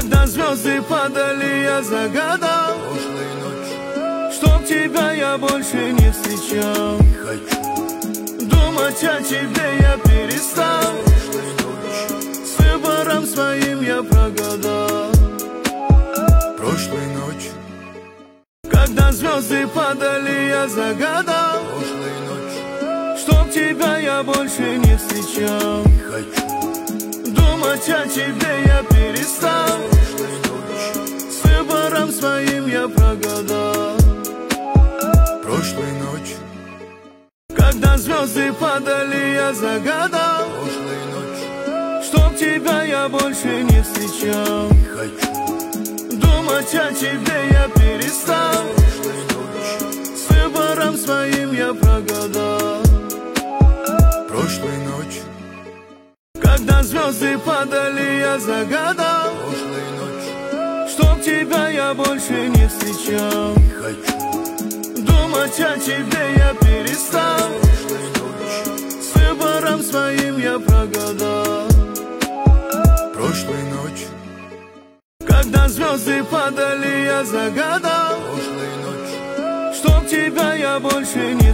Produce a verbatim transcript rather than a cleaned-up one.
Когда звезды падали, я загадал прошлой ночью, чтоб тебя я больше не встречал. не хочу Думать о тебе я перестал. прошлой ночью, С выбором своим я прогадал. прошлой ночью, Когда звезды падали, я загадал прошлой ночью, чтоб тебя я больше не встречал. не хочу Думать о тебе я перестал. прошлой ночью, С выбором своим я прогадал. прошлой ночью, Когда звезды падали, я загадал прошлой ночью, чтоб тебя я больше не встречал. не хочу Думать о тебе я перестал. прошлой ночью, С выбором своим я прогадал. прошлой ночью, Когда звезды падали, я загадал прошлой ночью, чтоб тебя я больше не встречал. не хочу Думать о тебе я перестал. прошлой ночью, С выбором своим я прогадал. прошлой ночью, Когда звезды падали, я загадал прошлой ночью, чтоб тебя я больше не